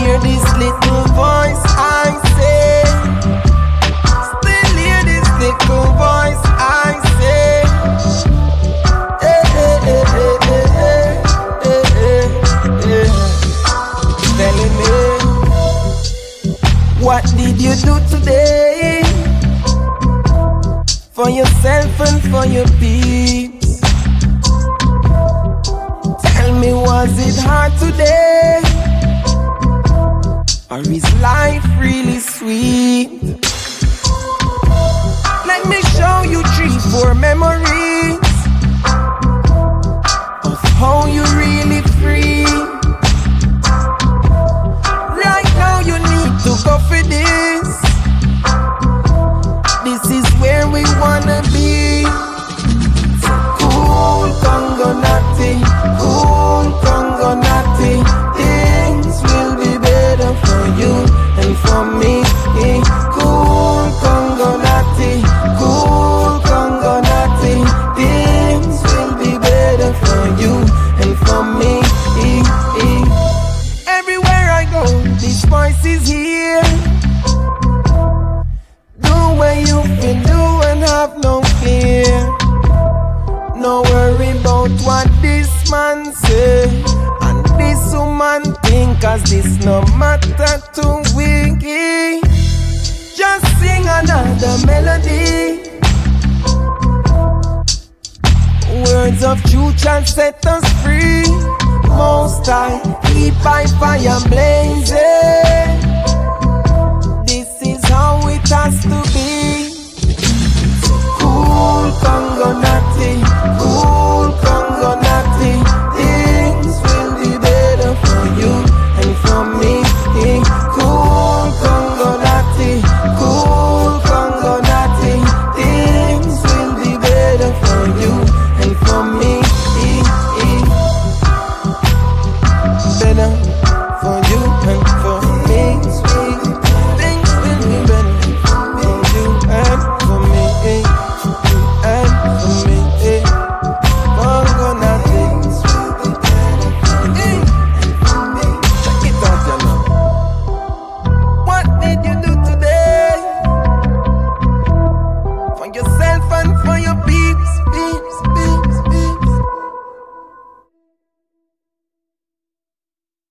hear this little voice I say. Still hear this little voice I say. Telling me, what did you do today for yourself and for your peeps? Tell me, was it hard today, or is life really sweet? Let me show you 3-4 memories of how you really free. Right now you need to go for this. This is where we wanna be. Cool Congo Natty, cool Congo Natty. Things will be better for you and for me. Cool Congo Natty, cool Congo Natty. Things will be better for you and for me. Everywhere I go, this voice is here. Do what you can do and have no fear. No worry about what this man say and this woman think, cause this no matter to we. Just sing another melody. Words of truth shall set us free. Most High, keep by fire blazing. This is how it has to be. Cool Congo Natty, cool